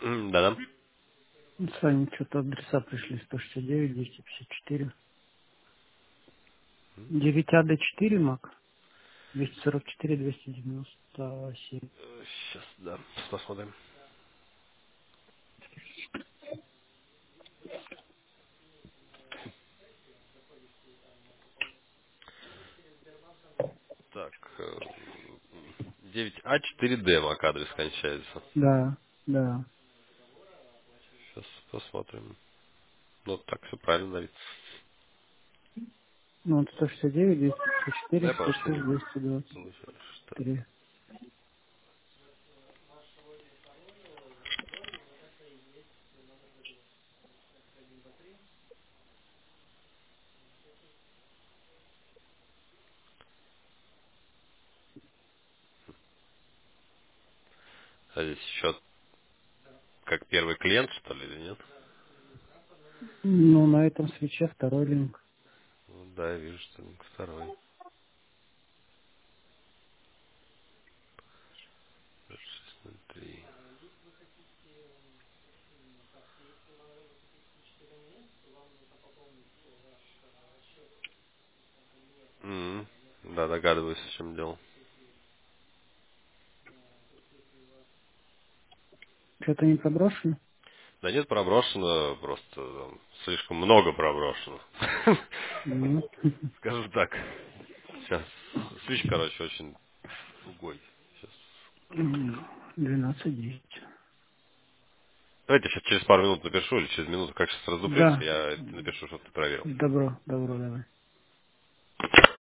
Да-да. Сами что-то адреса пришли 169, 254. 9АД4 МАК, 244, 297. Сейчас, да, посмотрим. Так, 9А4Д МАК адрес кончается. Да, да. Сейчас посмотрим. Ну, так все правильно, Давид. Ну, вот 169, 254, Да, я понял, что 106, не... 223. А здесь счет как первый клиент, что ли, или нет? Ну, на этом свече второй линк. Ну, да, я вижу, что второй. 603. Да, догадываюсь, в чем дело. Что-то не проброшено? Да нет, проброшено, просто слишком много проброшено. Ну, Скажу так. Сейчас. Свич, короче, очень тугой. Сейчас. 12-10. Давайте сейчас через пару минут напишу, или через минуту, как сейчас раздуплится, Да, я напишу, чтобы ты проверил. добро, добро, давай.